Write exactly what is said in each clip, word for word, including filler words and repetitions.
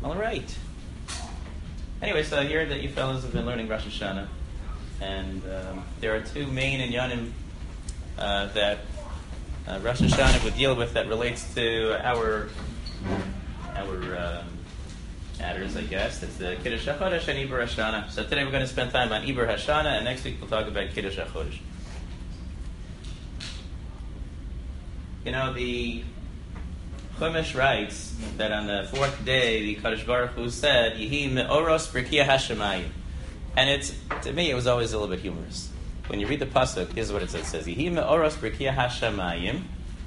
All right. Anyway, so here that you fellows have been learning Rosh Hashanah, and um, there are two main inyanim uh, that uh, Rosh Hashanah would deal with that relates to our our um, matters, I guess. That's the Kiddush HaChodesh and Iber Hashanah. So today we're going to spend time on Iber Hashanah, and next week we'll talk about Kiddush HaChodesh. You know, the Chumash writes that on the fourth day, the Kadosh Baruch Hu said, "Yehi me'oros b'rkiya hashamayim," and it's to me it was always a little bit humorous. When you read the pasuk, here's what it says: it says, "Yehi me'oros b'rkiya hashamayim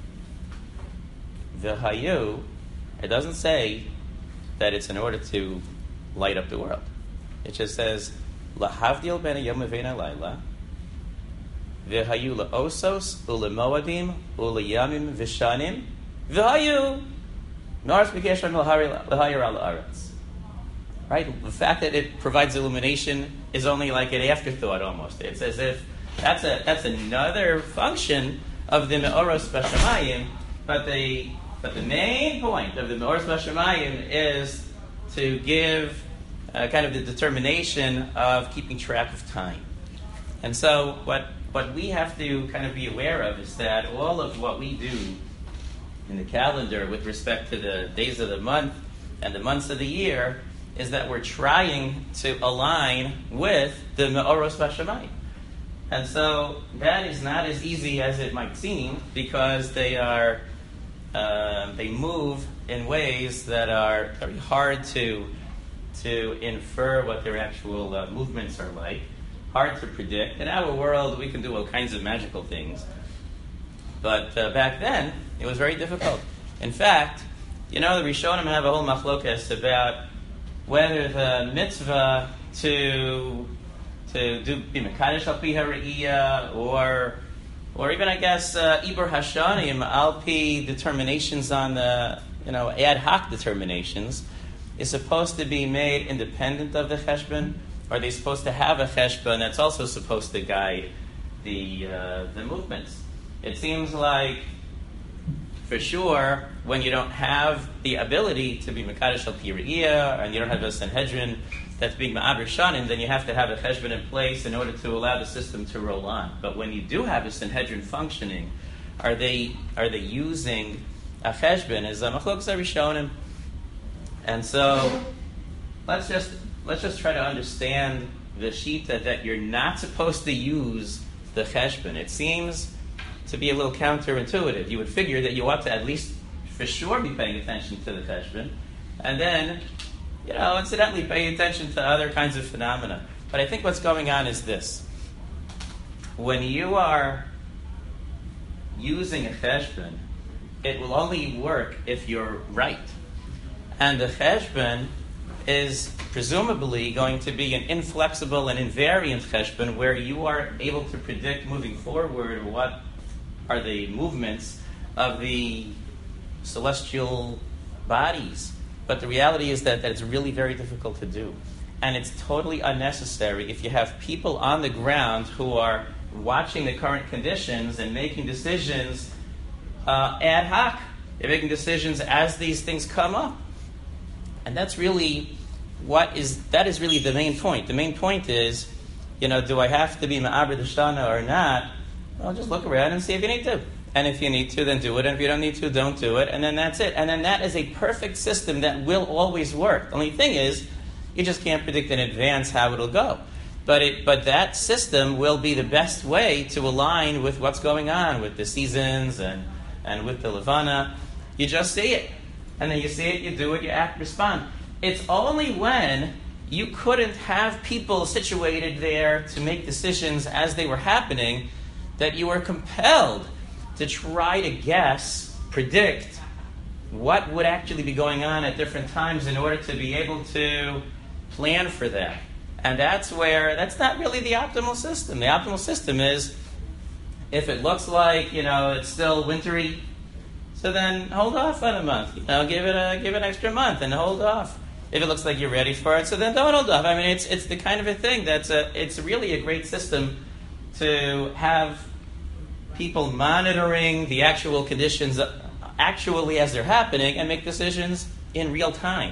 v'hayu." It doesn't say that it's in order to light up the world. It just says, "Lahavdil ben hayom uvein halayla v'hayu la'osos u'lemoadim u'leyamim v'shanim." V'hayu nars b'keshem l'hayir al haaretz. Right? The fact that it provides illumination is only like an afterthought almost. It's as if that's a that's another function of the me'oros b'shamayim, but the but the main point of the me'oros b'shamayim is to give uh, kind of the determination of keeping track of time. And so what what we have to kind of be aware of is that all of what we do in the calendar with respect to the days of the month and the months of the year is that we're trying to align with the Me'oros B'Shamayim. And so that is not as easy as it might seem, because they are uh, they move in ways that are very hard to to infer what their actual uh, movements are like, hard to predict. In our world, we can do all kinds of magical things. But uh, back then, it was very difficult. In fact, you know, the Rishonim have a whole machlokas about whether the mitzvah to to do be mekadesh al pi hariyah, or or even I guess uh, Iber Hashanim al pi determinations on the you know ad hoc determinations is supposed to be made independent of the cheshbon, or are they supposed to have a cheshbon that's also supposed to guide the uh, the movements? It seems like, for sure, when you don't have the ability to be Mekadesh al Pi Re'iyah, and you don't have a Sanhedrin that's being Ma'aber Shanim, then you have to have a Cheshbon in place in order to allow the system to roll on. But when you do have a Sanhedrin functioning, are they are they using a Cheshbon as a Machlokes HaRishonim? And so, let's just let's just try to understand the Shita that you're not supposed to use the Cheshbon. It seems to be a little counterintuitive. You would figure that you ought to at least for sure be paying attention to the cheshbon, and then, you know, incidentally pay attention to other kinds of phenomena. But I think what's going on is this. When you are using a cheshbon, it will only work if you're right. And the cheshbon is presumably going to be an inflexible and invariant cheshbon where you are able to predict moving forward what are the movements of the celestial bodies. But the reality is that, that it's really very difficult to do. And it's totally unnecessary if you have people on the ground who are watching the current conditions and making decisions uh, ad hoc. They're making decisions as these things come up. And that's really what is, that is really the main point. The main point is, you know, do I have to be Ma'aber D'Shana or not? Well, just look around and see if you need to. And if you need to, then do it. And if you don't need to, don't do it. And then that's it. And then that is a perfect system that will always work. The only thing is, you just can't predict in advance how it'll go. But it, but that system will be the best way to align with what's going on with the seasons and, and with the Levana. You just see it. And then you see it, you do it, you act, respond. It's only when you couldn't have people situated there to make decisions as they were happening that you were compelled to try to guess, predict what would actually be going on at different times in order to be able to plan for that. And that's where, that's not really the optimal system. The optimal system is, if it looks like, you know, it's still wintry, so then hold off on a month. You know, give it a give it an extra month and hold off. If it looks like you're ready for it, so then don't hold off. I mean, it's it's the kind of a thing that's a, it's really a great system to have people monitoring the actual conditions actually as they're happening and make decisions in real time.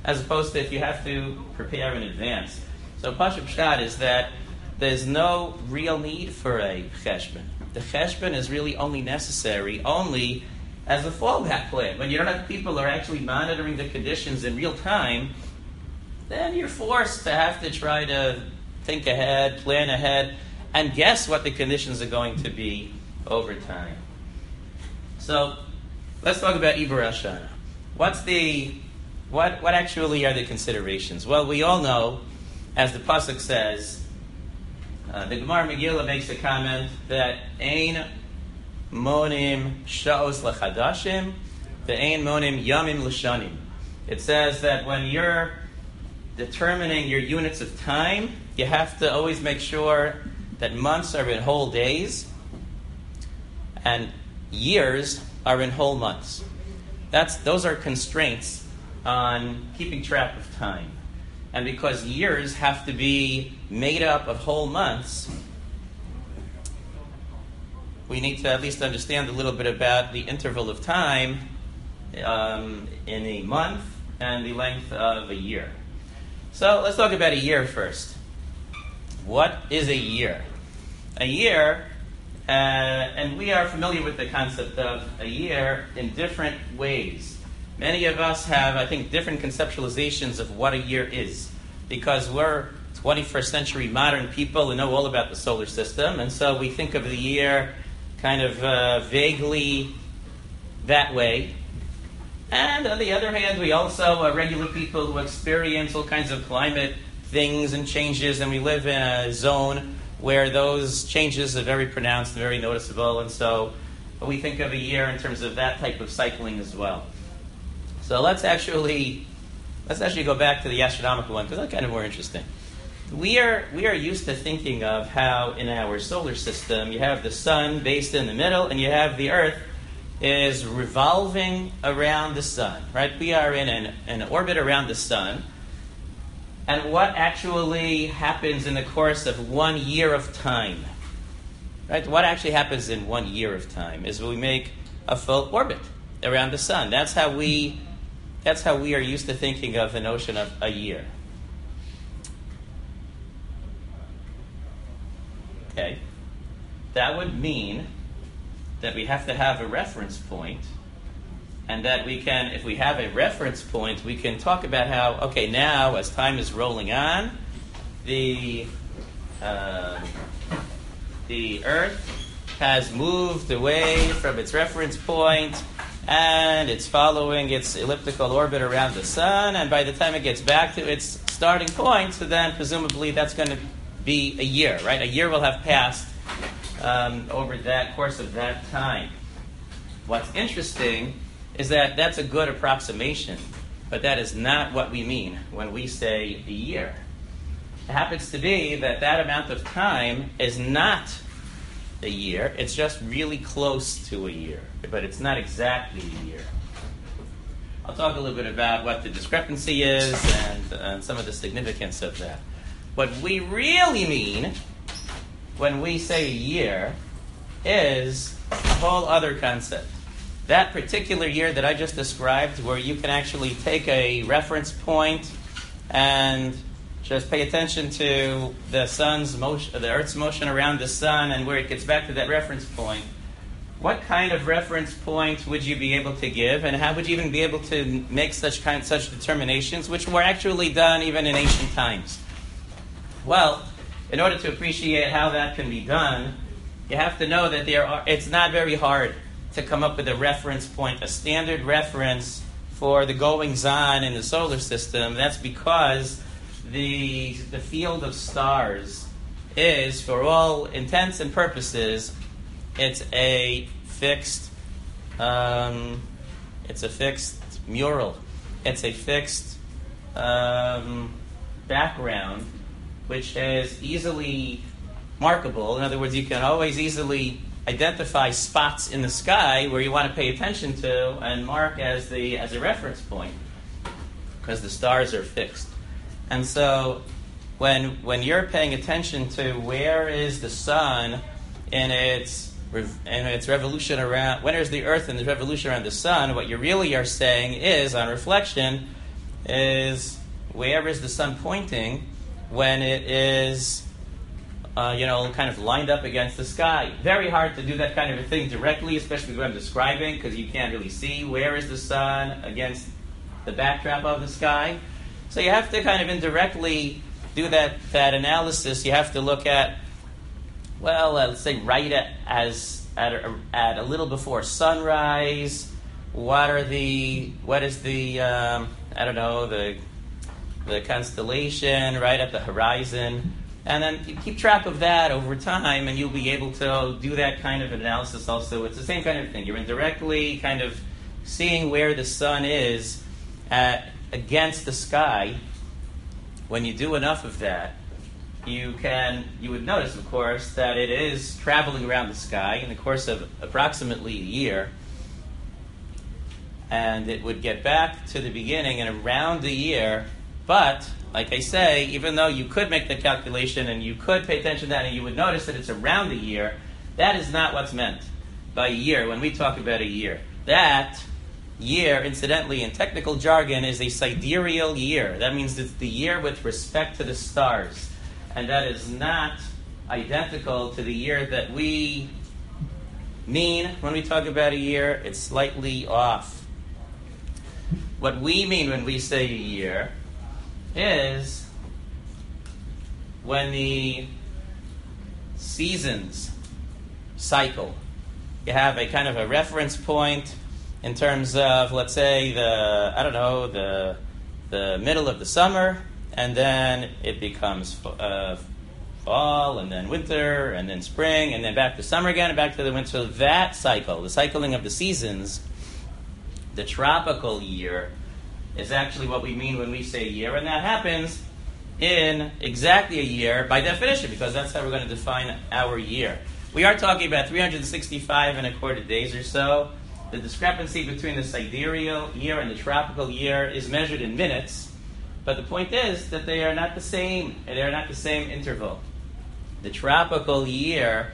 as opposed to if you have to prepare in advance. So Pashut Pshat is that there's no real need for a cheshbon. The cheshbon is really only necessary only as a fallback plan. When you don't have people who are actually monitoring the conditions in real time, then you're forced to have to try to think ahead, plan ahead, and guess what the conditions are going to be over time. So let's talk about Iber Hashanah. What's the what what actually are the considerations? Well, we all know, as the pasuk says, uh, the Gemara Megillah makes a comment that Ein monim sha'os lechadashim, the Ein monim yamim l'shanim. It says that when you're determining your units of time, you have to always make sure that months are in whole days and years are in whole months. That's those are constraints on keeping track of time. And because years have to be made up of whole months, we need to at least understand a little bit about the interval of time um, in a month and the length of a year. So let's talk about a year first. What is a year? A year, uh, and we are familiar with the concept of a year in different ways. Many of us have, I think, different conceptualizations of what a year is, because we're twenty-first century modern people who know all about the solar system, and so we think of the year kind of uh, vaguely that way. And on the other hand, we also are regular people who experience all kinds of climate things and changes, and we live in a zone where those changes are very pronounced and very noticeable, and so we think of a year in terms of that type of cycling as well. So let's actually let's actually go back to the astronomical one, because that's kind of more interesting. We are we are used to thinking of how in our solar system you have the sun based in the middle, and you have the Earth is revolving around the sun, right? We are in an, an orbit around the sun. And what actually happens in the course of one year of time, right? What actually happens in one year of time is we make a full orbit around the sun. That's how we, that's how we are used to thinking of the notion of a year. Okay, that would mean that we have to have a reference point, and that we can, if we have a reference point, we can talk about how, okay, now as time is rolling on, the uh, the Earth has moved away from its reference point, and it's following its elliptical orbit around the sun, and by the time it gets back to its starting point, so then presumably that's going to be a year, right? A year will have passed um, over that course of that time. What's interesting is that that's a good approximation, but that is not what we mean when we say a year. It happens to be that that amount of time is not a year. It's just really close to a year, but it's not exactly a year. I'll talk a little bit about what the discrepancy is and, and some of the significance of that. What we really mean when we say a year is a whole other concept. That particular year that I just described, where you can actually take a reference point and just pay attention to the sun's motion, the Earth's motion around the sun, and where it gets back to that reference point. What kind of reference point would you be able to give, and how would you even be able to make such kind, such determinations, which were actually done even in ancient times? Well, in order to appreciate how that can be done, you have to know that there are. It's not very hard to come up with a reference point, a standard reference for the goings-on in the solar system. That's because the the field of stars is, for all intents and purposes, it's a fixed um, it's a fixed mural. It's a fixed um, background, which is easily markable. In other words, you can always easily identify spots in the sky where you want to pay attention to and mark as the as a reference point, because the stars are fixed. And so when when you're paying attention to where is the sun in its in its revolution around, when is the Earth in the revolution around the sun, what you really are saying is, on reflection, is where is the sun pointing when it is, uh, you know, kind of lined up against the sky. Very hard to do that kind of a thing directly, especially what I'm describing, because you can't really see where is the sun against the backdrop of the sky. So you have to kind of indirectly do that, that analysis. You have to look at, well, uh, let's say right at, as at a, at a little before sunrise. What are the what is the um, I don't know the the constellation right at the horizon, and then you keep track of that over time, and you'll be able to do that kind of analysis. Also, it's the same kind of thing. You're indirectly kind of seeing where the sun is at against the sky. When you do enough of that, you can you would notice, of course, that it is traveling around the sky in the course of approximately a year, and it would get back to the beginning in around a year. But, like I say, even though you could make the calculation and you could pay attention to that and you would notice that it's around a year, that is not what's meant by a year when we talk about a year. That year, incidentally, in technical jargon, is a sidereal year. That means it's the year with respect to the stars. And that is not identical to the year that we mean when we talk about a year. It's slightly off. What we mean when we say a year is when the seasons cycle. You have a kind of a reference point in terms of, let's say, the, I don't know, the the middle of the summer, and then it becomes uh, fall, and then winter, and then spring, and then back to summer again, and back to the winter. So that cycle, the cycling of the seasons, the tropical year, is actually what we mean when we say year, and that happens in exactly a year by definition, because that's how we're going to define our year. We are talking about three hundred sixty-five and a quarter days or so. The discrepancy between the sidereal year and the tropical year is measured in minutes, but the point is that they are not the same. They are not the same interval. The tropical year,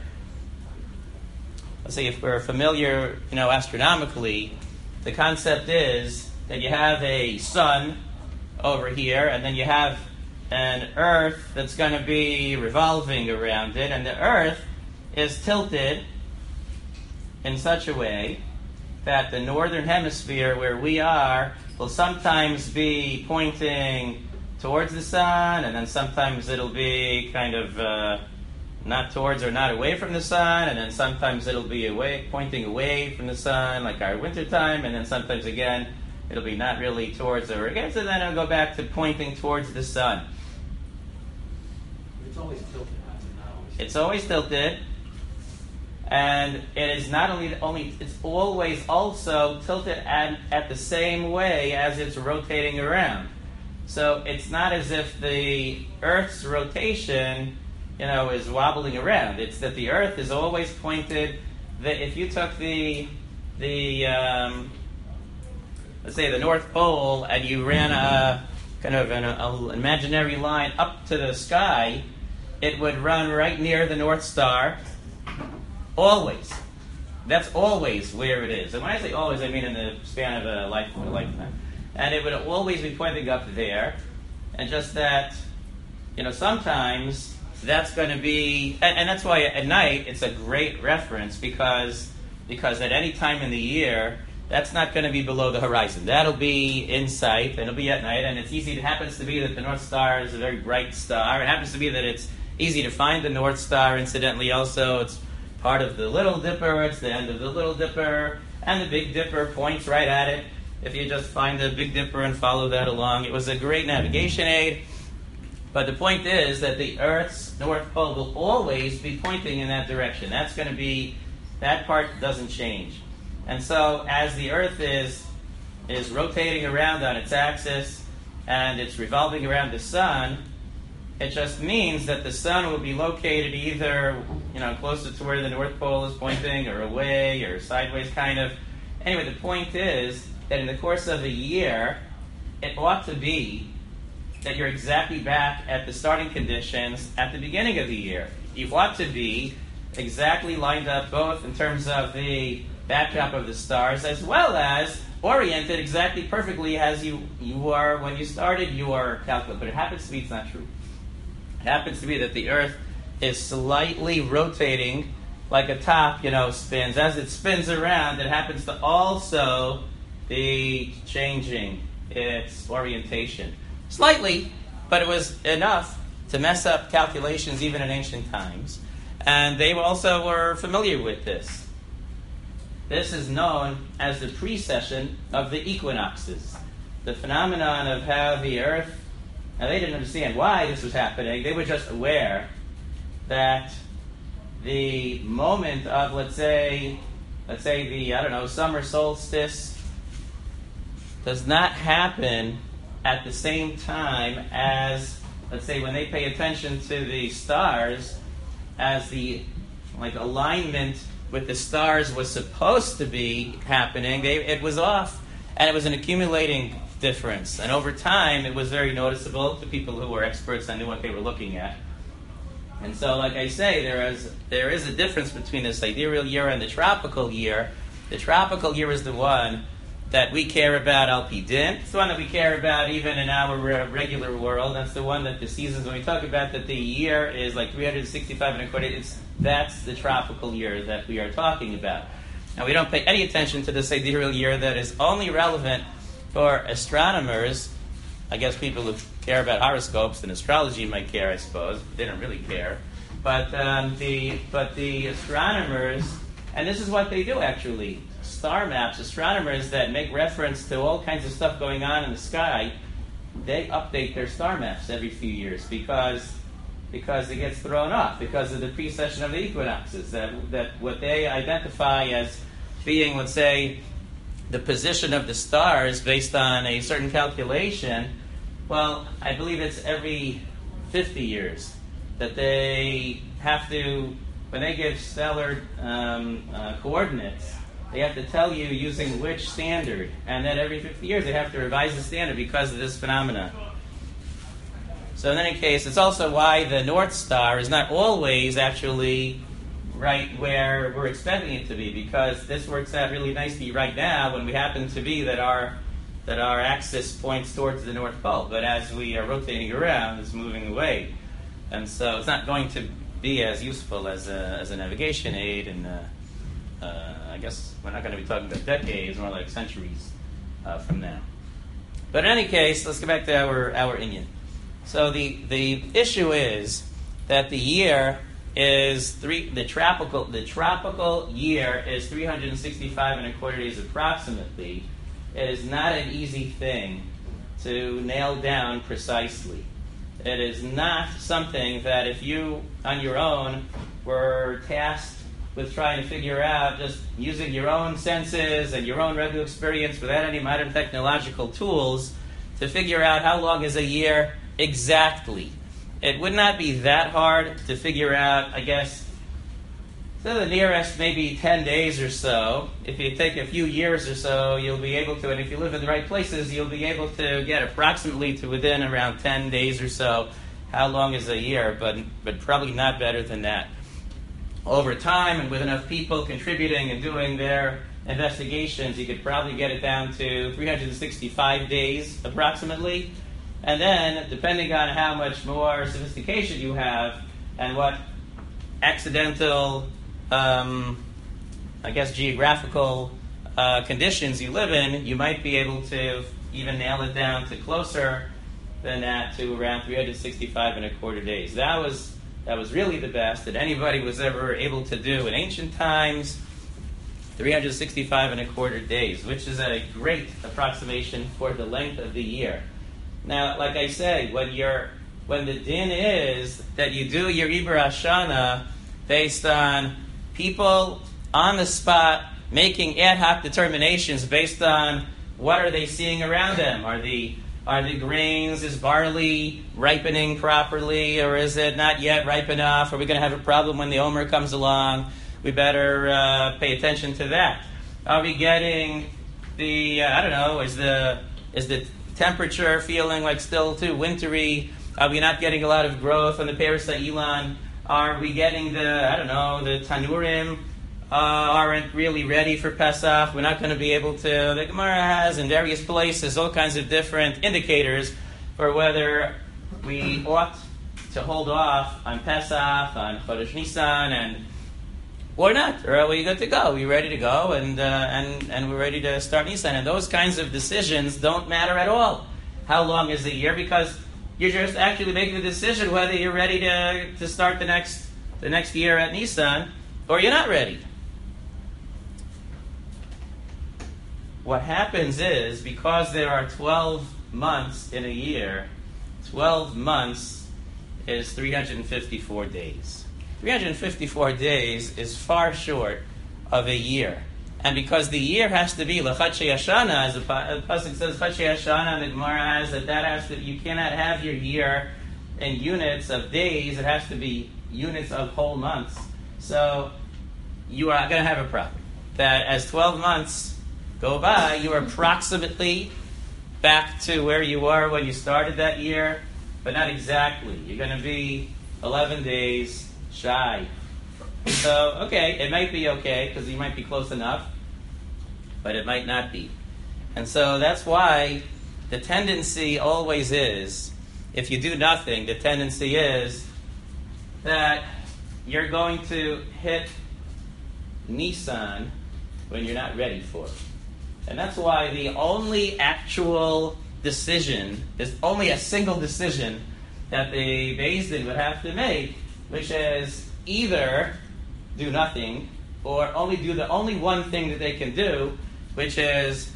let's say if we're familiar, you know, astronomically, the concept is that you have a sun over here, and then you have an Earth that's going to be revolving around it, and the Earth is tilted in such a way that the northern hemisphere, where we are, will sometimes be pointing towards the sun, and then sometimes it'll be kind of uh, not towards or not away from the sun, and then sometimes it'll be away, pointing away from the sun, like our winter time, and then sometimes again it'll be not really towards or against, and then it'll go back to pointing towards the sun. It's always tilted. Not always. It's always tilted. And it is not only, only it's always also tilted at, at the same way as it's rotating around. So it's not as if the Earth's rotation, you know, is wobbling around. It's that the Earth is always pointed, that if you took the, the um, let's say the North Pole, and you ran a kind of an a, imaginary line up to the sky, it would run right near the North Star. Always. That's always where it is. And when I say always, I mean in the span of a, life, a lifetime. And it would always be pointing up there. And just that, you know, sometimes that's going to be... And, and that's why at night it's a great reference, because because at any time in the year, that's not going to be below the horizon. That'll be in sight, and it'll be at night. And it's easy. It happens to be that the North Star is a very bright star. It happens to be that it's easy to find the North Star, incidentally, also. It's part of the Little Dipper, it's the end of the Little Dipper, and the Big Dipper points right at it. If you just find the Big Dipper and follow that along, it was a great navigation aid. But the point is that the Earth's North Pole will always be pointing in that direction. That's going to be, that part doesn't change. And so as the Earth is is rotating around on its axis, and it's revolving around the sun, it just means that the sun will be located either, you know, closer to where the North Pole is pointing, or away, or sideways, kind of. Anyway, the point is that in the course of a year, it ought to be that you're exactly back at the starting conditions at the beginning of the year. You ought to be exactly lined up both in terms of the backdrop of the stars, as well as oriented exactly perfectly as you, you are when you started, you are calculated. But it happens to be it's not true. It happens to be that the Earth is slightly rotating like a top, you know, spins. As it spins around, it happens to also be changing its orientation. Slightly, but it was enough to mess up calculations even in ancient times. And they also were familiar with this. This is known as the precession of the equinoxes. The phenomenon of how the Earth, now they didn't understand why this was happening. They were just aware that the moment of, let's say, let's say the, I don't know, summer solstice does not happen at the same time as, let's say, when they pay attention to the stars, as the like alignment with the stars was supposed to be happening, they, it was off, and it was an accumulating difference. And over time, it was very noticeable to people who were experts and knew what they were looking at. And so, like I say, there is there is a difference between the sidereal year and the tropical year. The tropical year is the one that we care about al pi din. It's the one that we care about even in our regular world. That's the one that the seasons, when we talk about that the year is like three hundred sixty-five and a quarter, it's, that's the tropical year that we are talking about. And we don't pay any attention to the sidereal year that is only relevant for astronomers. I guess people who care about horoscopes and astrology might care, I suppose. They don't really care. But um, the but the astronomers, and this is what they do actually, star maps, astronomers that make reference to all kinds of stuff going on in the sky, they update their star maps every few years because because it gets thrown off, because of the precession of the equinoxes, that, that what they identify as being, let's say, the position of the stars based on a certain calculation. Well, I believe it's every fifty years that they have to, when they give stellar um, uh, coordinates, they have to tell you using which standard. And then every fifty years they have to revise the standard because of this phenomenon. So in any case, it's also why the North Star is not always actually right where we're expecting it to be, because this works out really nicely right now when we happen to be that our that our axis points towards the North Pole. But as we are rotating around, it's moving away. And so it's not going to be as useful as a, as a navigation aid. And uh, uh, I guess we're not going to be talking about decades, more like centuries uh, from now. But in any case, let's get back to our, our Inyan. So the, the issue is that the year is three. The tropical the tropical year is three hundred sixty-five and a quarter days approximately. It is not an easy thing to nail down precisely. It is not something that if you on your own were tasked with trying to figure out, just using your own senses and your own regular experience without any modern technological tools, to figure out how long is a year exactly. It would not be that hard to figure out, I guess, to the nearest maybe ten days or so. If you take a few years or so, you'll be able to, and if you live in the right places, you'll be able to get approximately to within around ten days or so how long is a year, but but probably not better than that. Over time, and with enough people contributing and doing their investigations, you could probably get it down to three hundred sixty-five days approximately. And then, depending on how much more sophistication you have and what accidental, um, I guess, geographical uh, conditions you live in, you might be able to even nail it down to closer than that, to around three hundred sixty-five and a quarter days. That was that was really the best that anybody was ever able to do in ancient times. three hundred sixty-five and a quarter days, which is a great approximation for the length of the year. Now, like I say, when you're when the din is that you do your Iber Hashana based on people on the spot making ad hoc determinations based on what are they seeing around them. Are the are the grains, is barley ripening properly, or is it not yet ripe enough? Are we going to have a problem when the Omer comes along? We better uh, pay attention to that. Are we getting the, uh, I don't know, is the is the temperature feeling like still too wintry? Are we not getting a lot of growth on the Peres HaElan? Are we getting the, I don't know, the Tanurim uh, aren't really ready for Pesach. We're not going to be able to. The Gemara has in various places all kinds of different indicators for whether we ought to hold off on Pesach, on Chodesh Nisan, and or not. Or are we good to go? Are we ready to go? And, uh, and, and we're ready to start Nisan. And those kinds of decisions don't matter at all. How long is the year? Because you're just actually making the decision whether you're ready to, to start the next the next year at Nisan, or you're not ready. What happens is, because there are twelve months in a year, twelve months is three hundred fifty-four days. three hundred fifty-four days is far short of a year. And because the year has to be L'Chadshei Hashana, as the Pasuk says, Chadshei Hashana, and the Gemara has that that has to, you cannot have your year in units of days, it has to be units of whole months. So you are going to have a problem. That as twelve months go by, you are approximately back to where you were when you started that year, but not exactly. You're going to be eleven days shy. So, okay, it might be okay, because you might be close enough, but it might not be. And so that's why the tendency always is, if you do nothing, the tendency is that you're going to hit Nisan when you're not ready for it. And that's why the only actual decision, there's only a single decision that the Beis Din would have to make, which is either do nothing, or only do the only one thing that they can do, which is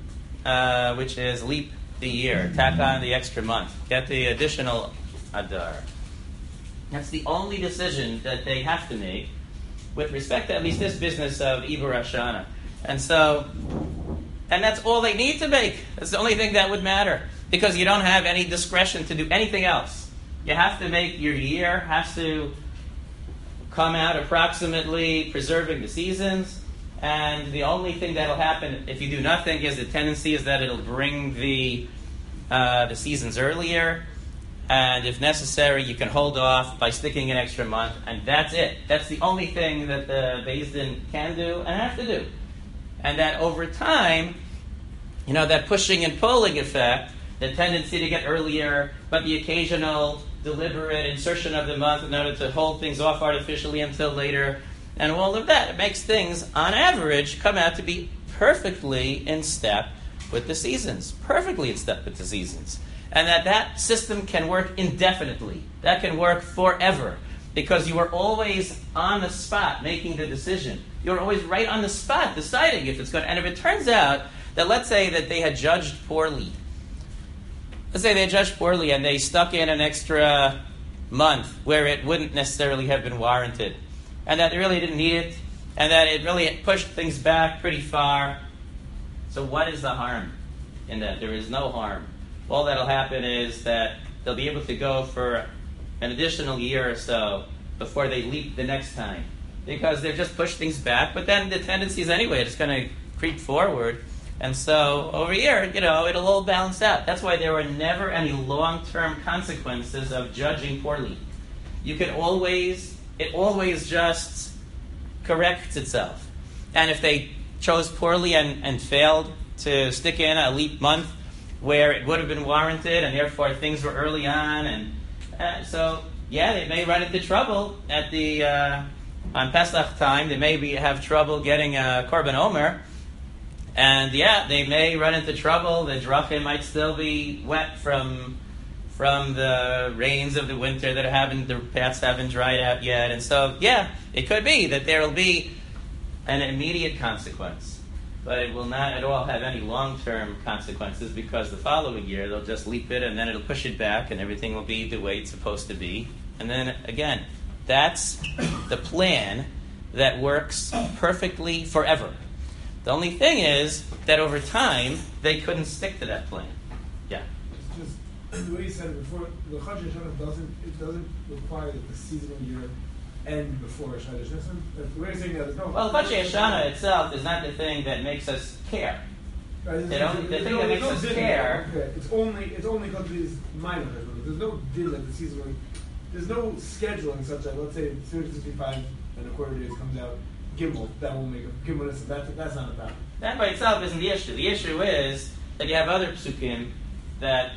uh, which is leap the year, tack on the extra month, get the additional Adar. That's the only decision that they have to make with respect to at least this business of Ibur Hashana. And so, and that's all they need to make. That's the only thing that would matter, because you don't have any discretion to do anything else. You have to make your year, has to come out approximately preserving the seasons, and the only thing that'll happen if you do nothing is the tendency is that it'll bring the uh, the seasons earlier, and if necessary you can hold off by sticking an extra month, and that's it. That's the only thing that the Beis Din can do and have to do. And that over time, you know, that pushing and pulling effect, the tendency to get earlier, but the occasional deliberate insertion of the month in order to hold things off artificially until later, and all of that, it makes things, on average, come out to be perfectly in step with the seasons. Perfectly in step with the seasons. And that that system can work indefinitely. That can work forever. Because you are always on the spot making the decision. You're always right on the spot deciding if it's good. And if it turns out that, let's say that they had judged poorly, Let's say they judged poorly and they stuck in an extra month where it wouldn't necessarily have been warranted, and that they really didn't need it, and that it really pushed things back pretty far. So what is the harm in that? There is no harm. All that'll happen is that they'll be able to go for an additional year or so before they leap the next time, because they've just pushed things back, but then the tendency is anyway, it's going to creep forward. And so over here, you know, it'll all balance out. That's why there are never any long-term consequences of judging poorly. You can always, it always just corrects itself. And if they chose poorly and, and failed to stick in a leap month where it would have been warranted, and therefore things were early on, and uh, so, yeah, they may run into trouble at the, uh, on Pesach time, they may be, have trouble getting a Korban Omer. And yeah, they may run into trouble. The drachim might still be wet from from the rains of the winter that haven't, the paths haven't dried out yet. And so, yeah, it could be that there will be an immediate consequence, but it will not at all have any long-term consequences, because the following year they'll just leap it and then it'll push it back and everything will be the way it's supposed to be. And then again, that's the plan that works perfectly forever. The only thing is that over time, they couldn't stick to that plan. Yeah? It's just, the way you said it before, the Chadshei Hashana doesn't, it doesn't require that the seasonal year end before Chadshei Nisan. The way you're saying that, there's no... Well, Chadshei Hashana itself is not the thing that makes us care. Right, It only, the thing no, that makes no us din, care... Okay. It's only it's only because these minor Chadshei. There's no din like the seasonal. There's no scheduling such that, let's say, three hundred sixty-five and a quarter days comes out Gimel, that will make a Gimel. That's that's, that's not a problem. That by itself isn't the issue. The issue is that you have other psukim that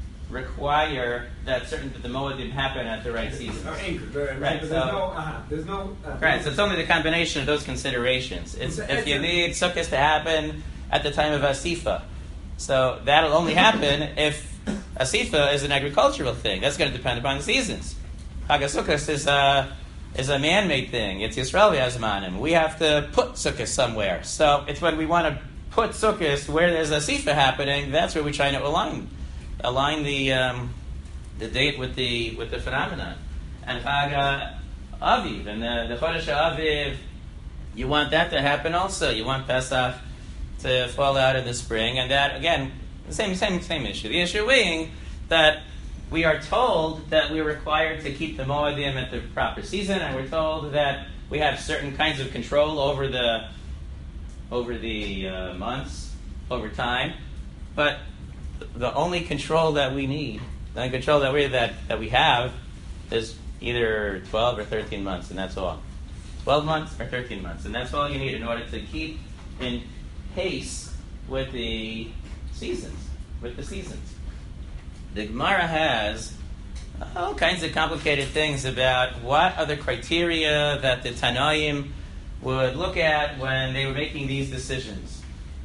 require that certain that the moedim happen at the right season. Or anchored, right? Right, But so- there's no, uh, there's no. Uh, Right, so it's only the combination of those considerations. It's It's- if you it's- need sukkahs to happen at the time of asifa, so that'll only happen if asifa is an agricultural thing. That's going to depend upon the seasons. Chag HaSukkos is a is a man-made thing. It's Yisrael Yazmanim. We have to put sukkahs somewhere. So it's when we want to put sukkahs where there's asifa happening. That's where we're trying to align align the um, the date with the with the phenomenon. And Chag Aviv and the, the Chodesh Aviv, you want that to happen also. You want Pesach to fall out in the spring, and that again, the same same same issue. The issue being that we are told that we're required to keep the Moedim at the proper season, and we're told that we have certain kinds of control over the over the uh, months, over time. But the only control that we need, the only control that we that, that we have, is either twelve or thirteen months, and that's all. Twelve months or thirteen months, and that's all you need in order to keep in pace with the seasons. With the seasons, the Gemara has all kinds of complicated things about what are the criteria that the Tanaim would look at when they were making these decisions.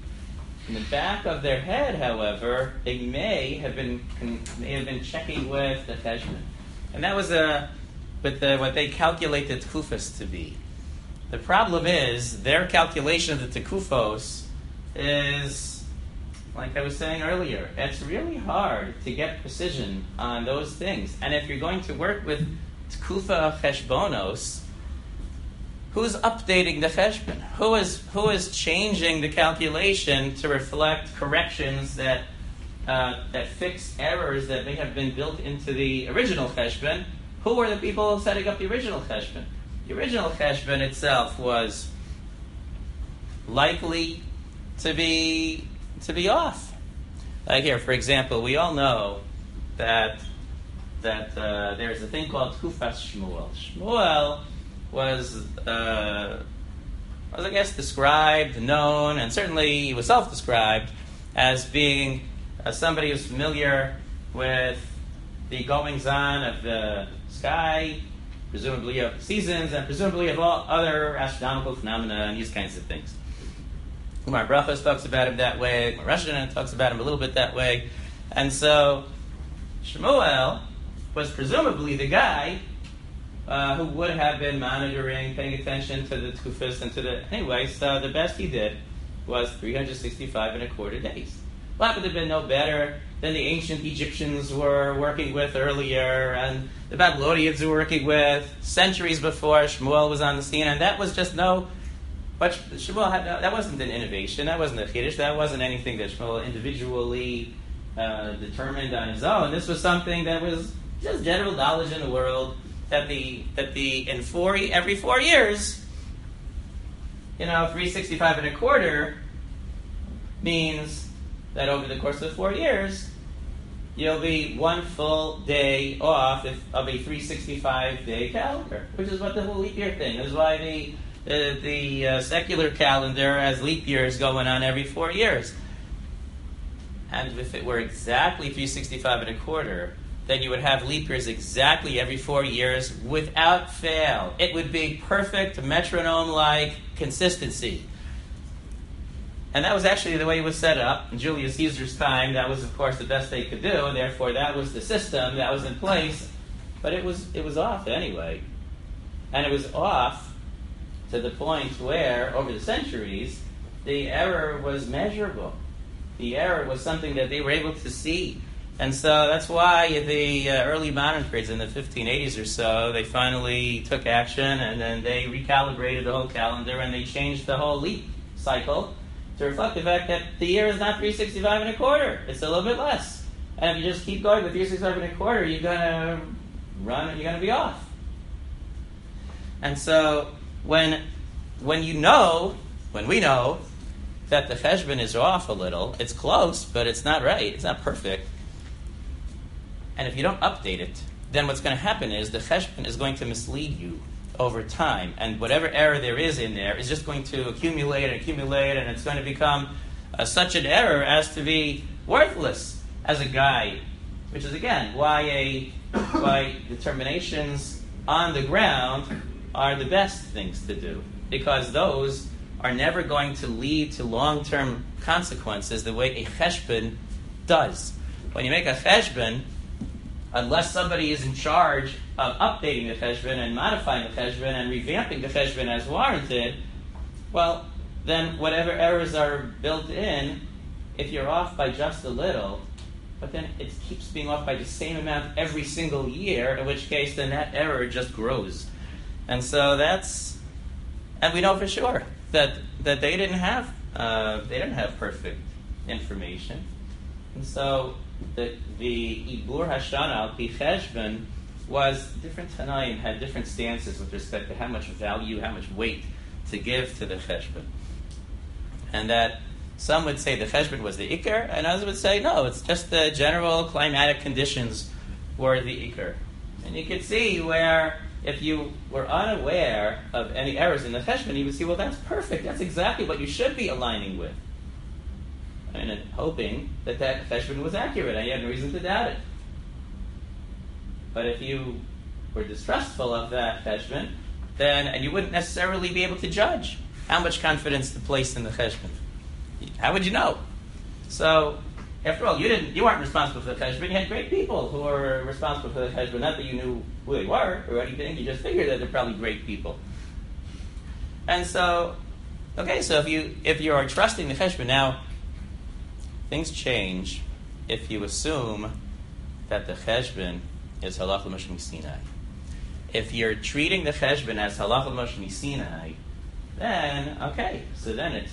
In the back of their head, however, they may have been may have been checking with the Cheshbon, and that was a with the, what they calculate the tekufos to be. The problem is their calculation of the tekufos is, like I was saying earlier, it's really hard to get precision on those things. And if you're going to work with tekufa cheshbonos, who's updating the cheshbon? Who is who is changing the calculation to reflect corrections that uh, that fix errors that may have been built into the original cheshbon? Who were the people setting up the original cheshbon? The original cheshbon itself was likely to be to be off. Like here, for example, we all know that that uh, there's a thing called Tufas Shmuel. Shmuel was, uh, was, I guess, described, known, and certainly he was self-described as being uh, somebody who's familiar with the goings-on of the sky, presumably of the seasons, and presumably of all other astronomical phenomena and these kinds of things. Umar Brachos talks about him that way. Rosh Hashanah talks about him a little bit that way. And so Shmuel was presumably the guy uh, who would have been monitoring, paying attention to the Tekufos and to the... Anyway, so the best he did was three hundred sixty-five and a quarter days. Well, that would have been no better than the ancient Egyptians were working with earlier, and the Babylonians were working with centuries before Shmuel was on the scene, and that was just no... But Shmuel had no, that wasn't an innovation, that wasn't a chiddush, that wasn't anything that Shmuel individually uh, determined on his own. This was something that was just general knowledge in the world that the that the in four every four years, you know, three sixty-five and a quarter means that over the course of four years, you'll be one full day off if, of a three sixty-five day calendar, which is what the whole leap year thing is. Why the the, the uh, secular calendar has leap years going on every four years. And if it were exactly three sixty-five and a quarter, then you would have leap years exactly every four years without fail. It would be perfect metronome-like consistency. And that was actually the way it was set up in Julius Caesar's time. That was, of course, the best they could do, and therefore that was the system that was in place. But it was it was off anyway. And it was off to the point where, over the centuries, the error was measurable. The error was something that they were able to see. And so that's why the uh, early modern periods in the fifteen eighties or so, they finally took action, and then they recalibrated the whole calendar, and they changed the whole leap cycle to reflect the fact that the year is not three sixty-five and a quarter. It's a little bit less. And if you just keep going with three sixty-five and a quarter, you're going to run, you're going to be off. And so when when you know, when we know that the cheshbon is off a little, it's close, but it's not right, it's not perfect. And if you don't update it, then what's going to happen is the cheshbon is going to mislead you over time. And whatever error there is in there is just going to accumulate and accumulate, and it's going to become uh, such an error as to be worthless as a guide. Which is, again, why, a, why determinations on the ground are the best things to do. Because those are never going to lead to long-term consequences the way a cheshbon does. When you make a cheshbon, unless somebody is in charge of updating the cheshbon and modifying the cheshbon and revamping the cheshbon as warranted, well, then whatever errors are built in, if you're off by just a little, but then it keeps being off by the same amount every single year, in which case then that error just grows. And so that's, and we know for sure that that they didn't have uh, they didn't have perfect information, and so the the Ibur Hashana al Pi Cheshbon was different. Tanaim had different stances with respect to how much value, how much weight to give to the Cheshbon, and that some would say the Cheshbon was the Iker, and others would say no, it's just the general climatic conditions were the Iker. And you could see where, if you were unaware of any errors in the Cheshbon, you would see, well, that's perfect. That's exactly what you should be aligning with. And hoping that that Cheshbon was accurate, and you had no reason to doubt it. But if you were distrustful of that Cheshbon, then, and you wouldn't necessarily be able to judge how much confidence to place in the Cheshbon. How would you know? So, after all, you didn't. You weren't responsible for the cheshbon. You had great people who were responsible for the cheshbon. Not that you knew who they were or anything. You just figured that they're probably great people. And so, okay, so if you if you are trusting the cheshbon, now things change if you assume that the cheshbon is halach l'moshe Sinai. If you're treating the cheshbon as halach l'moshe Sinai, then okay, so then it's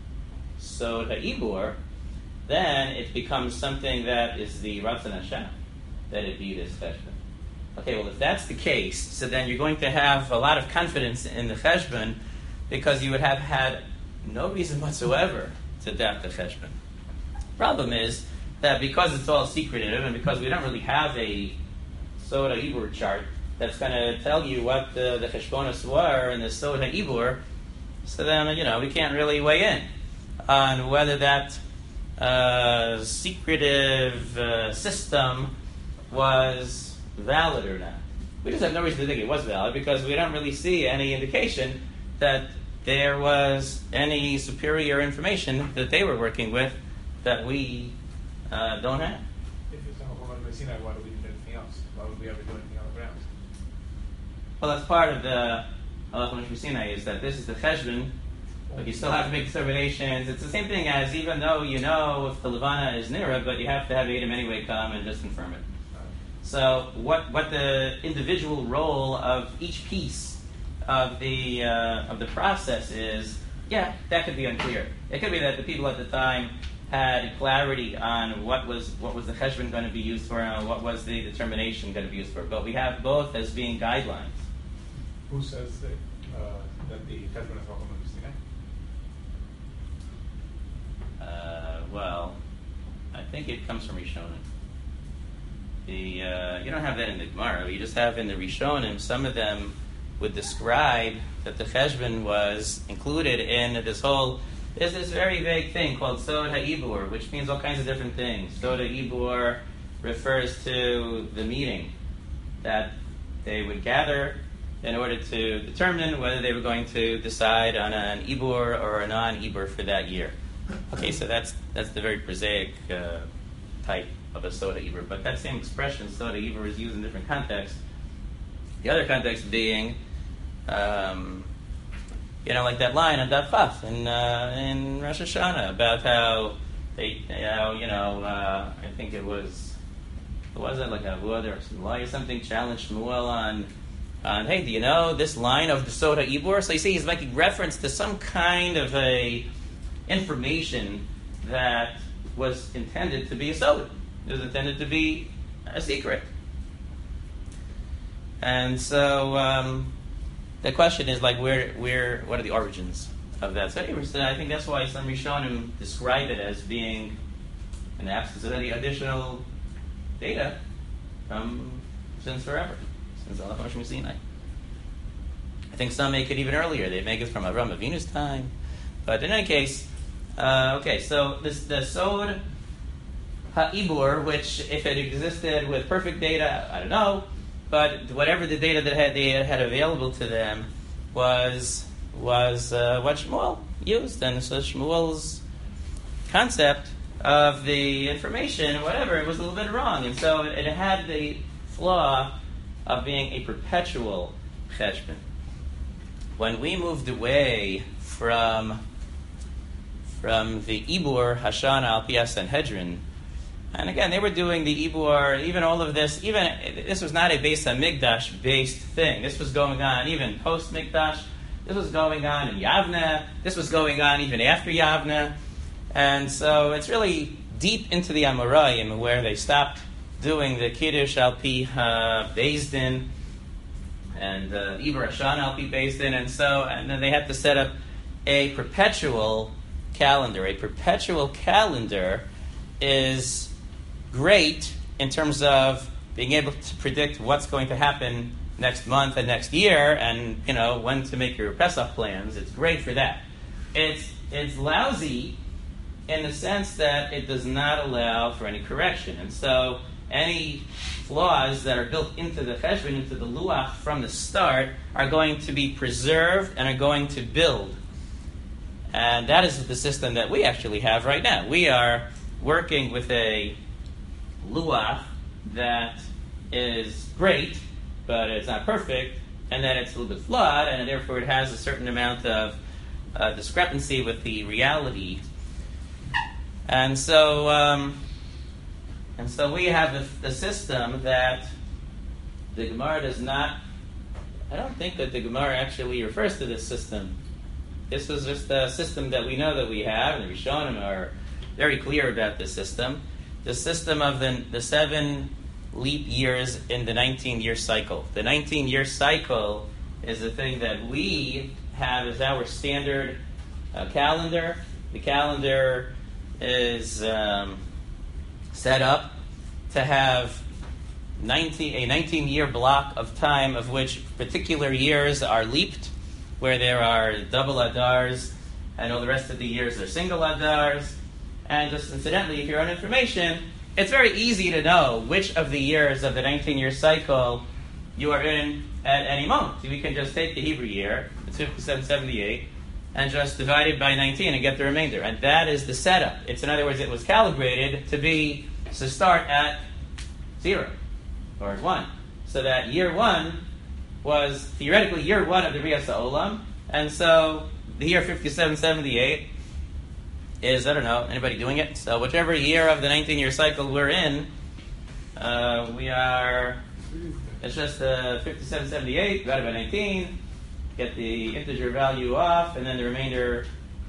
so the ibur. Then it becomes something that is the Ratzon Hashem, that it be this cheshbon. Okay, well, if that's the case, so then you're going to have a lot of confidence in the cheshbon because you would have had no reason whatsoever to doubt the cheshbon. Problem is that because it's all secretive and because we don't really have a Soda Ibur chart that's going to tell you what the, the cheshbonos were in the Soda Ibur, so then, you know, we can't really weigh in on whether that Uh, secretive uh, system was valid or not. We just have no reason to think it was valid because we don't really see any indication that there was any superior information that they were working with that we uh, don't have. If it's not Homer Sinai, why do we do anything else? Why would we ever do anything on the ground? Well, that's part of the Halach L'Moshe Sinai is that this is the cheshbon. But you still have to make determinations. It's the same thing as even though you know if the Levana is Nira, but you have to have Adam anyway come and just confirm it. So what what the individual role of each piece of the uh, of the process is, yeah, that could be unclear. It could be that the people at the time had clarity on what was what was the cheshbon going to be used for and what was the determination going to be used for. But we have both as being guidelines. Who says that uh, that the cheshbon is Homer Sinai? Uh, well, I think it comes from Rishonim. The uh, you don't have that in the Gemara. You just have in the Rishonim. Some of them would describe that the cheshbon was included in this whole. There's this very vague thing called Sod HaIbur, which means all kinds of different things. Sod HaIbur refers to the meeting that they would gather in order to determine whether they were going to decide on an Ibur or a non-Ibur for that year. Okay, so that's that's the very prosaic uh, type of a Soda Ibur. But that same expression, Soda Ibur, is used in different contexts. The other context being, um, you know, like that line on Daf Chaf in, uh, in Rosh Hashanah about how they, how, you know, uh, I think it was, was it like a Avud or Shmuel or something, challenged Shmuel on, on, hey, do you know this line of the Soda Ibur? So you see he's making reference to some kind of a information that was intended to be a soda. It was intended to be a secret. And so um, the question is, like, where, where, what are the origins of that? So I think that's why some Rishonim describe it as being an absence of any additional data from since forever, since Allah Moshe Sinai. think some make it even earlier. They make it from Avram Avinu's time. But in any case, uh, okay, so this the Sod HaIbur, which if it existed with perfect data, I don't know, but whatever the data that had, they had available to them was was uh, what Shmuel used. And so Shmuel's concept of the information, whatever, it was a little bit wrong. And so it, it had the flaw of being a perpetual cheshbon. When we moved away from from the Ibur Hashana al Pi Sanhedrin, and again, they were doing the Ibur, even all of this, even this was not a Beis HaMikdash based thing. This was going on even post Mikdash. This was going on in Yavne. This was going on even after Yavne. And so it's really deep into the Amoraim where they stopped doing the Kiddush al Pi uh, Beis Din and uh, Ibur Hashana al Pi Beis Din, and so and then they had to set up a perpetual calendar. A perpetual calendar is great in terms of being able to predict what's going to happen next month and next year, and you know when to make your Pesach plans. It's great for that. It's it's lousy in the sense that it does not allow for any correction, and so any flaws that are built into the cheshbon, into the luach from the start, are going to be preserved and are going to build. And that is the system that we actually have right now. We are working with a luach that is great, but it's not perfect, and that it's a little bit flawed, and therefore it has a certain amount of uh, discrepancy with the reality. And so, um, and so we have the, the system that the Gemara does not. I don't think that the Gemara actually refers to this system. This was just a system that we know that we have, and the Rishonim are very clear about this system. The system of the, the seven leap years in the nineteen-year cycle. The nineteen-year cycle is the thing that we have as our standard uh, calendar. The calendar is um, set up to have nineteen, a nineteen-year block of time of which particular years are leaped, where there are double adars, and all the rest of the years are single adars. And just incidentally, if you're on information, it's very easy to know which of the years of the nineteen-year cycle you are in at any moment. We can just take the Hebrew year, it's fifty-seven seventy-eight, and just divide it by nineteen and get the remainder. And that is the setup. It's, in other words, it was calibrated to be, to start at zero, or at one. So that year one was theoretically year one of the Riyas HaOlam, and so the year fifty-seven seventy-eight is, I don't know, anybody doing it? So whichever year of the nineteen-year cycle we're in, uh, we are, it's just uh, fifty-seven seventy-eight divided by nineteen, get the integer value off, and then the remainder,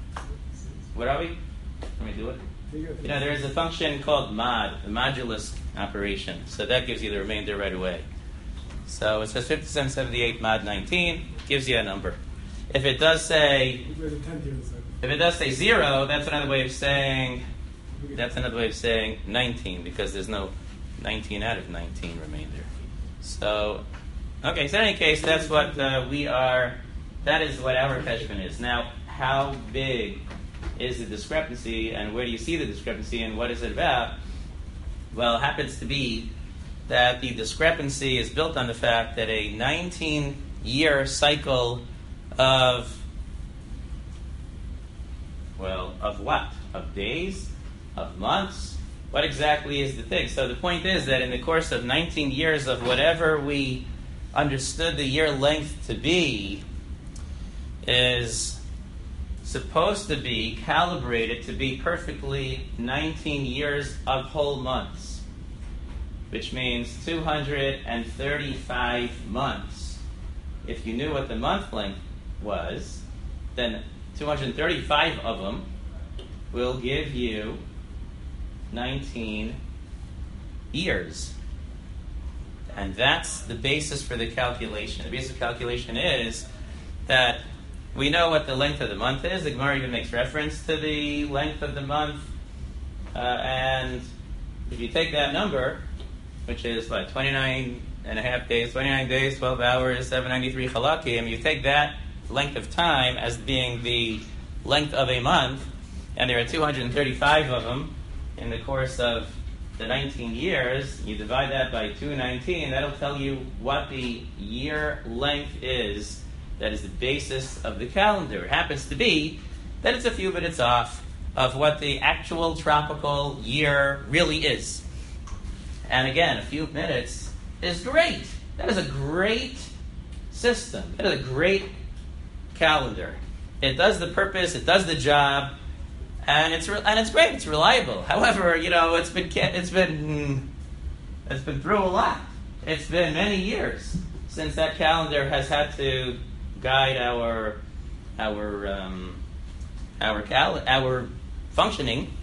what are we? Let me do it. You know, there is a function called mod, the modulus operation, so that gives you the remainder right away. So it says fifty-seven seventy-eight mod nineteen, gives you a number. If it does say, if it does say zero, that's another way of saying, that's another way of saying nineteen, because there's no nineteen out of nineteen remainder. So, okay, so in any case, that's what uh, we are, that is what our cheshbon is. Now, how big is the discrepancy, and where do you see the discrepancy, and what is it about? Well, it happens to be that the discrepancy is built on the fact that a nineteen-year cycle of, well, of what? Of days? Of months? What exactly is the thing? So the point is that in the course of nineteen years of whatever we understood the year length to be is supposed to be calibrated to be perfectly nineteen years of whole months, which means two hundred thirty-five months. If you knew what the month length was, then two hundred thirty-five of them will give you nineteen years. And that's the basis for the calculation. The basic calculation is that we know what the length of the month is. The Gemara even makes reference to the length of the month. Uh, and if you take that number, which is like twenty-nine and a half days, twenty-nine days, twelve hours, seven hundred ninety-three chalakim. You take that length of time as being the length of a month, and there are two hundred thirty-five of them in the course of the nineteen years. You divide that by two hundred nineteen, that'll tell you what the year length is. That is the basis of the calendar. It happens to be that it's a few minutes off of what the actual tropical year really is. And again, a few minutes is great. That is a great system. That is a great calendar. It does the purpose, it does the job, and it's re- and it's great. It's reliable. However, you know, it's been it's been it's been through a lot. It's been many years since that calendar has had to guide our our um, our cal- our functioning,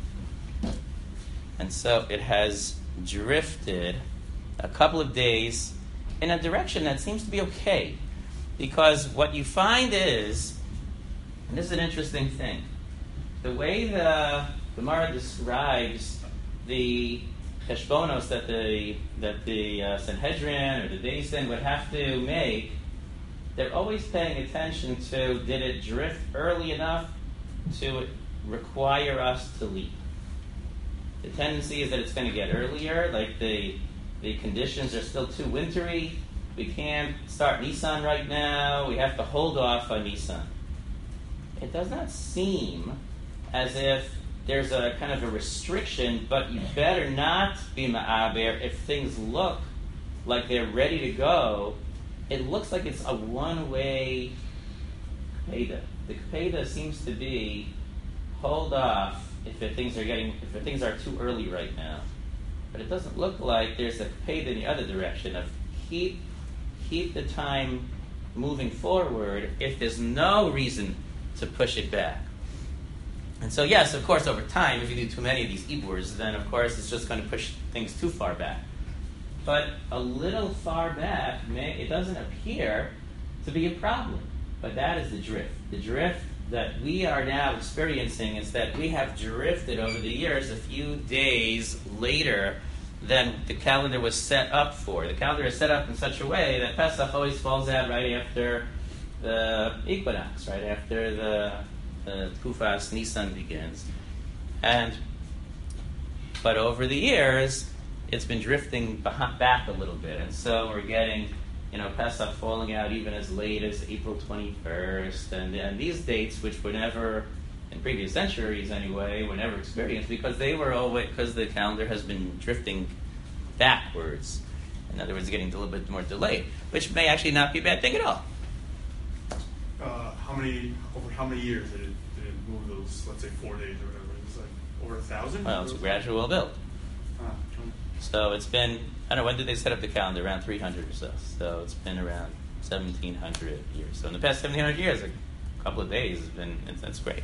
and so it has drifted a couple of days in a direction that seems to be okay, because what you find is, and this is an interesting thing, the way the Gemara describes the cheshbonos that the that the uh, Sanhedrin or the Beis Din would have to make, they're always paying attention to, did it drift early enough to require us to leap? The tendency is that it's going to get earlier, like the the conditions are still too wintry. We can't start Nisan right now. We have to hold off on Nisan. It does not seem as if there's a kind of a restriction, but you better not be ma'aber if things look like they're ready to go. It looks like it's a one-way kpeda. The kpeda seems to be hold off if the things are getting if the things are too early right now. But it doesn't look like there's a kpeda in the other direction of keep keep the time moving forward if there's no reason to push it back. And so, yes, of course, over time, if you do too many of these iburs, then of course it's just going to push things too far back. But a little far back, may, it doesn't appear to be a problem. But that is the drift. The drift that we are now experiencing is that we have drifted over the years a few days later than the calendar was set up for. The calendar is set up in such a way that Pesach always falls out right after the equinox, right after the the Tufas Nisan begins. And but over the years, it's been drifting back a little bit, and so we're getting, you know, Pesach falling out even as late as April twenty-first, and, and these dates, which were never, in previous centuries anyway, were never experienced because they were always, because the calendar has been drifting backwards. In other words, getting a little bit more delayed, which may actually not be a bad thing at all. Uh, how many, over how many years did it, did it move those, let's say, four days or whatever? It was like over a thousand? Well, it's a gradual build. Ah, okay. So it's been, I don't know, when did they set up the calendar? Around three hundred or so. So it's been around seventeen hundred years. So in the past seventeen hundred years, a couple of days has been, it's, that's great.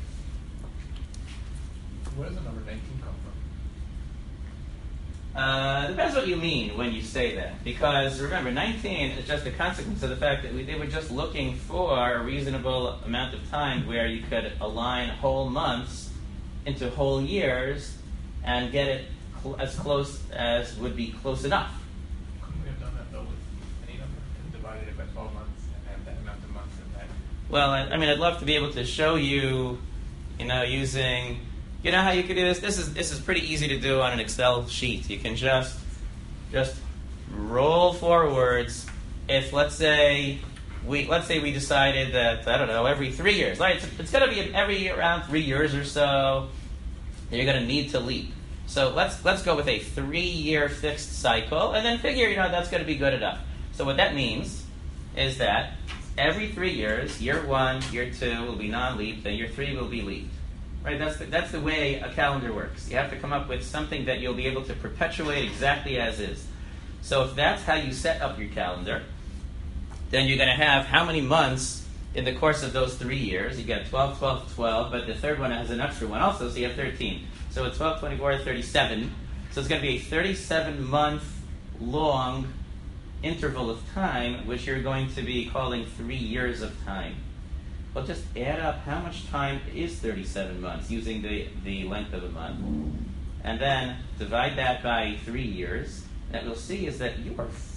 Where does the number nineteen come from? Uh, depends what you mean when you say that. Because remember, nineteen is just a consequence of the fact that we, they were just looking for a reasonable amount of time where you could align whole months into whole years and get it cl- as close as would be close enough. Couldn't we have done that though with any number and divided it by twelve months and have that amount of months and that? Well, I, I mean, I'd love to be able to show you, you know, using, you know how you could do this? This is this is pretty easy to do on an Excel sheet. You can just just roll forwards. If let's say we let's say we decided that, I don't know, every three years, right? It's, it's going to be every around three years or so. You're going to need to leap. So let's let's go with a three-year fixed cycle, and then figure, you know, that's going to be good enough. So what that means is that every three years, year one, year two will be non-leap, then year three will be leap. Right? That's the, that's the way a calendar works. You have to come up with something that you'll be able to perpetuate exactly as is. So if that's how you set up your calendar, then you're going to have how many months in the course of those three years? You got twelve, twelve, twelve, but the third one has an extra one also, so you have thirteen. So it's twelve, twenty-four, thirty-seven. So it's going to be a thirty-seven month long interval of time, which you're going to be calling three years of time. Well, just add up how much time is thirty-seven months using the, the length of a month, and then divide that by three years. And what you'll see is that you are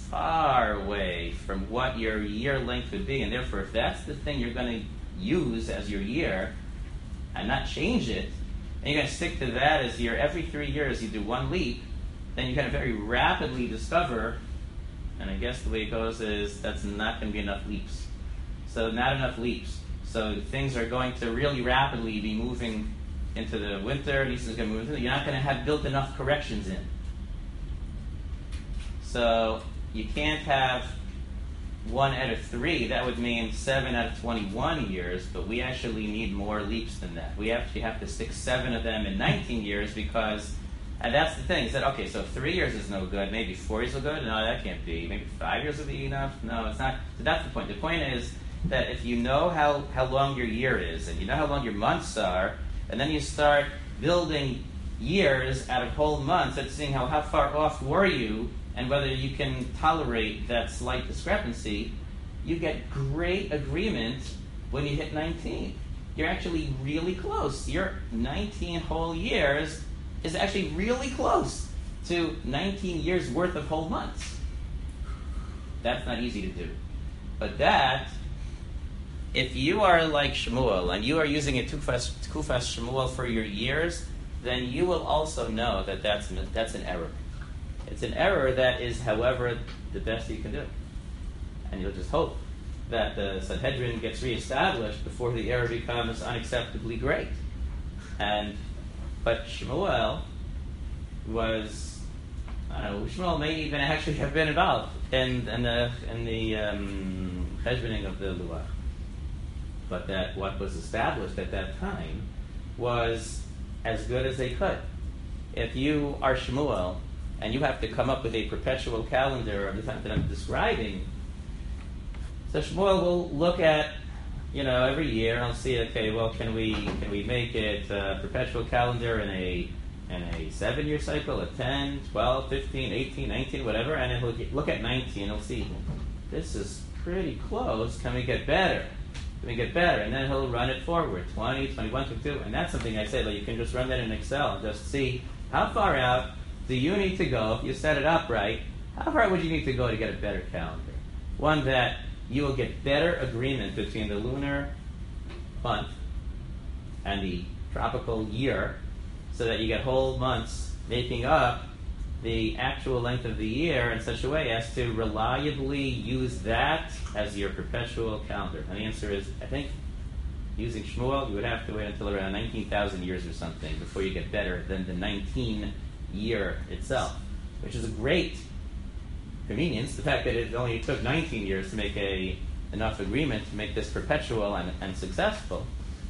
far away from what your year length would be, and therefore if that's the thing you're going to use as your year and not change it, and you're going to stick to that as your every three years you do one leap, then you're going to very rapidly discover, and I guess the way it goes is that's not going to be enough leaps. So not enough leaps. So things are going to really rapidly be moving into the winter, and Easter's going to move into, you're not going to have built enough corrections in. So you can't have one out of three. That would mean seven out of twenty-one years, but we actually need more leaps than that. We actually have to stick seven of them in nineteen years because, and that's the thing, is that, okay, so three years is no good, maybe four years is good? No, that can't be. Maybe five years would be enough? No, it's not. So that's the point. The point is that if you know how, how long your year is, and you know how long your months are, and then you start building years out of whole months and seeing how, how far off were you and whether you can tolerate that slight discrepancy, you get great agreement when you hit nineteen. You're actually really close. Your nineteen whole years is actually really close to nineteen years worth of whole months. That's not easy to do. But that, if you are like Shmuel and you are using a Kufas Shmuel for your years, then you will also know that that's, that's an error. It's an error that is, however, the best you can do. And you'll just hope that the Sanhedrin gets reestablished before the error becomes unacceptably great. And but Shmuel was, I don't know, Shmuel may even actually have been involved in, in the in the um, cheshboning of the Luach. But that what was established at that time was as good as they could. If you are Shmuel and you have to come up with a perpetual calendar of the time that I'm describing, so Shmuel will look at, you know, every year and I'll see, okay, well, can we can we make it a perpetual calendar in a in a seven-year cycle, a ten, twelve, fifteen, eighteen, nineteen, whatever, and then he'll look at nineteen and he'll see, this is pretty close, can we get better? Can we get better? And then he'll run it forward, twenty, twenty-one, twenty-two, and that's something I say, like you can just run that in Excel and just see how far out do you need to go, if you set it up right, how far would you need to go to get a better calendar? One that you will get better agreement between the lunar month and the tropical year so that you get whole months making up the actual length of the year in such a way as to reliably use that as your perpetual calendar. And the answer is, I think, using Shmuel, you would have to wait until around nineteen thousand years or something before you get better than the nineteen year itself, which is a great convenience. The fact that it only took nineteen years to make a enough agreement to make this perpetual and, and successful.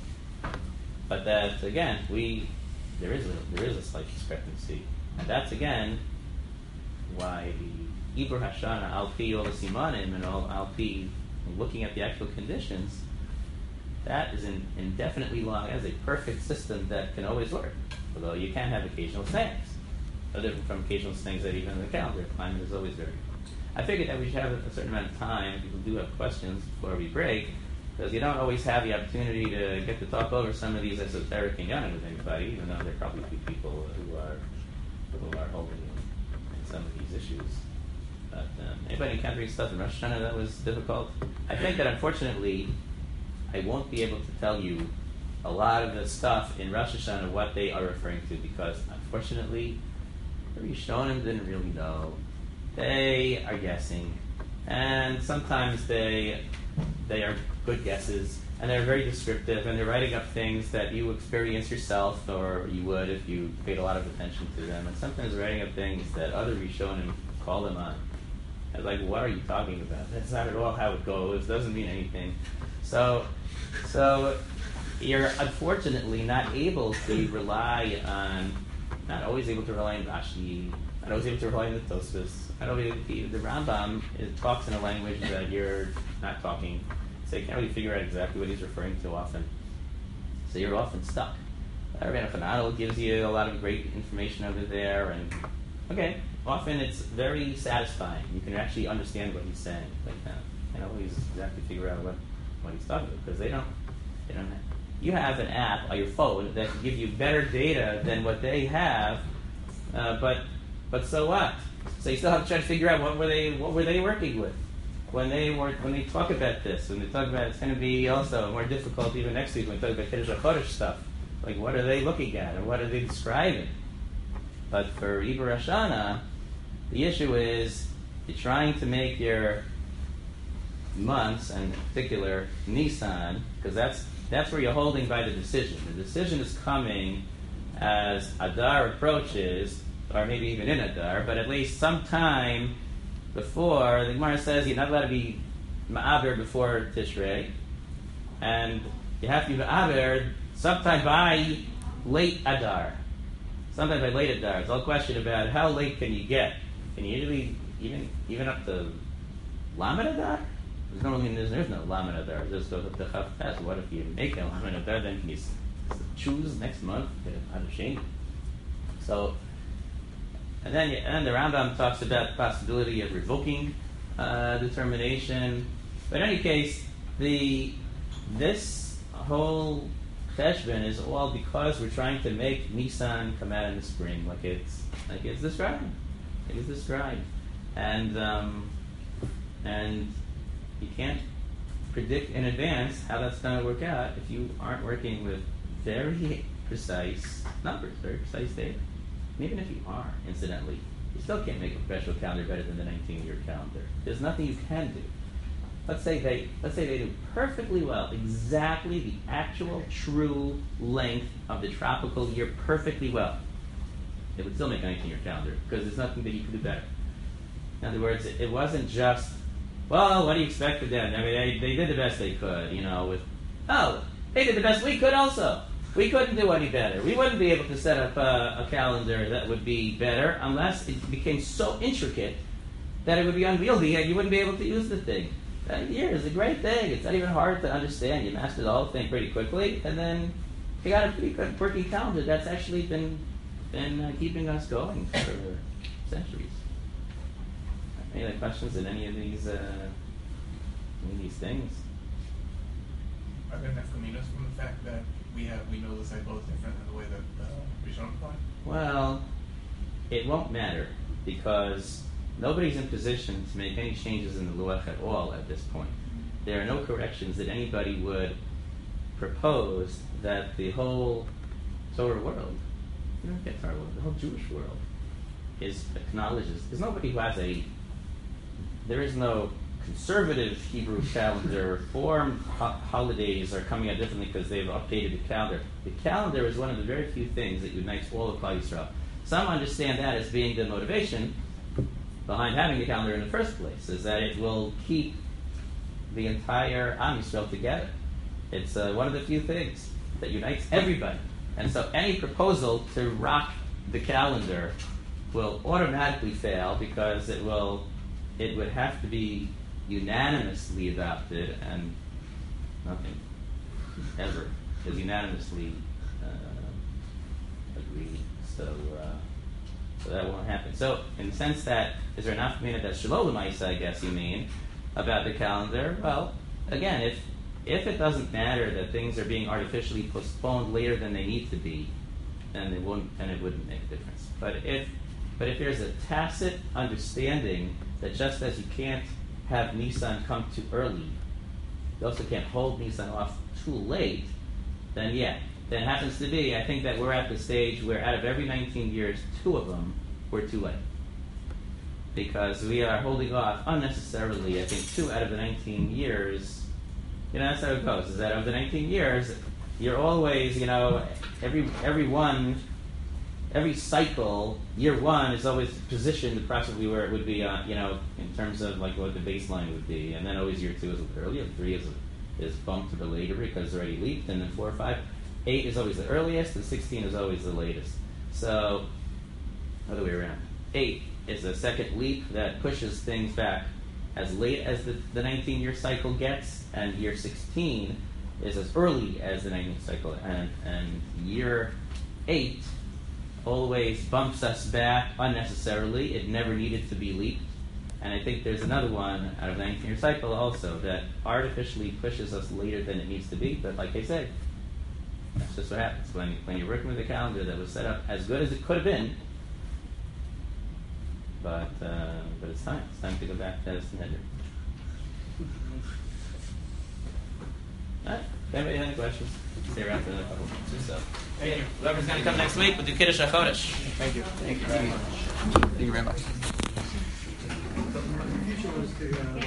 But that, again, we there is a, there is a slight discrepancy. And that's, again, why the Ibur Hashana, Al Pi Ol Simanim, and all Al Pi, looking at the actual conditions, that is an indefinitely long, as a perfect system that can always work. Although you can have occasional snags. No different from occasional snags that even in the calendar, climate is always very good. I figured that we should have a certain amount of time. People do have questions before we break, because you don't always have the opportunity to get to talk over some of these esoteric inyanim with anybody, even though there are probably a few people who are who are holding in some of these issues. But um, anybody encountering stuff in Rosh Hashanah that was difficult? I think that unfortunately, I won't be able to tell you a lot of the stuff in Rosh Hashanah, what they are referring to, because unfortunately, the Rishonim didn't really know. They are guessing, and sometimes they they are good guesses, and they're very descriptive, and they're writing up things that you experience yourself, or you would if you paid a lot of attention to them, and sometimes they're writing up things that other Rishonim call them on. I was like, what are you talking about? That's not at all how it goes. It doesn't mean anything. So, so you're unfortunately not able to rely on, not always able to rely on Rashi, not always able to rely on the Tosfos. Not always, the, the Rambam it talks in a language that you're not talking, so you can't really figure out exactly what he's referring to often. So you're often stuck. Rabbeinu Fanadel gives you a lot of great information over there, and okay, often it's very satisfying. You can actually understand what he's saying, but uh, you can't always exactly figure out what, what he's talking about, because they don't, they don't have. You have an app on your phone that can give you better data than what they have, uh, but but so what? So you still have to try to figure out what were they what were they working with when they were when they talk about this. When they talk about it's going to be also more difficult even next week when we talk about Kiddush HaChodesh stuff. Like what are they looking at or what are they describing? But for Iber Hashana, the issue is you're trying to make your months, and in particular Nisan, because that's that's where you're holding by the decision. The decision is coming as Adar approaches, or maybe even in Adar, but at least sometime before. The Gemara says you're not allowed to be Ma'aber before Tishrei, and you have to be Ma'aber sometime by late Adar. Sometime by late Adar. It's all a question about how late can you get. Can you usually even even up to Lamed Adar? There's no, there's, there's no Lamed Adar. There's goes up to Chav Tes. What if you make a Lamed Adar? Then can you s- choose next month? Out of shame. So, and then and then the Rambam talks about the possibility of revoking uh, determination. But in any case, the this whole cheshbon is all because we're trying to make Nisan come out in the spring, like it's like it's described, like it's described, and um, and you can't predict in advance how that's going to work out if you aren't working with very precise numbers, very precise data. And even if you are, incidentally, you still can't make a perpetual calendar better than the nineteen-year calendar. There's nothing you can do. Let's say they let's say they do perfectly well, exactly the actual true length of the tropical year perfectly well. It would still make a nineteen-year calendar because there's nothing that you could do better. In other words, it, it wasn't just, well, what do you expect of them? I mean, they, they did the best they could, you know, with, oh, they did the best we could also. We couldn't do any better. We wouldn't be able to set up a, a calendar that would be better unless it became so intricate that it would be unwieldy and you wouldn't be able to use the thing. That year is a great thing. It's not even hard to understand. You master the whole thing pretty quickly, and then you got a pretty good working calendar that's actually been been uh, keeping us going for centuries. Any other questions in any of these uh, any of these things? Are there nefkaminos from the fact that we have we know the cycle is different than the way that uh, Rishon applied? Well, it won't matter because nobody's in position to make any changes in the Luach at all at this point. There are no corrections that anybody would propose that the whole Torah world, you don't get Torah world, the whole Jewish world is acknowledges. There's nobody who has a, there is no conservative Hebrew calendar. Reform ho- holidays are coming out differently because they've updated the calendar. The calendar is one of the very few things that unites all of Klal Yisrael. Some understand that as being the motivation behind having the calendar in the first place, is that it will keep the entire Am Yisrael together. It's uh, one of the few things that unites everybody. And so any proposal to rock the calendar will automatically fail because it will, it would have to be unanimously adopted, and nothing ever is unanimously uh, agreed. So, uh, so that won't happen. So, in the sense that, is there enough minute that's Shalom L'Maisa, I guess you mean, about the calendar? Well, again, if if it doesn't matter that things are being artificially postponed later than they need to be, then it won't, then it wouldn't make a difference. But if but if there's a tacit understanding that just as you can't have Nisan come too early, you also can't hold Nisan off too late, then yeah, then it happens to be, I think that we're at the stage where out of every nineteen years, two of them were too late. Because we are holding off unnecessarily, I think two out of the nineteen years, you know, that's how it goes, is that of the nineteen years, you're always, you know, every every one, every cycle, year one is always positioned approximately where it would be, uh, you know, in terms of like what the baseline would be, and then always year two is a little earlier, three is is bumped to the later because it's already leaped, and then four or five, eight is always the earliest, and sixteen is always the latest. So, other way around. Eight is a second leap that pushes things back as late as the, the nineteen-year cycle gets, and year sixteen is as early as the nineteen cycle, and, and year eight always bumps us back unnecessarily. It never needed to be leaped. And I think there's another one out of the nineteen-year cycle also that artificially pushes us later than it needs to be. But like I said, that's just what happens. When, when you're working with a calendar that was set up as good as it could have been, But uh, but it's time. It's time to go back to Sanhedrin. All right. If anybody has any questions, stay around for another couple of minutes or so. Thank you. Whoever's going to come next week, we'll do Kiddush HaChodesh. Thank you. Thank you very much. Thank you very much.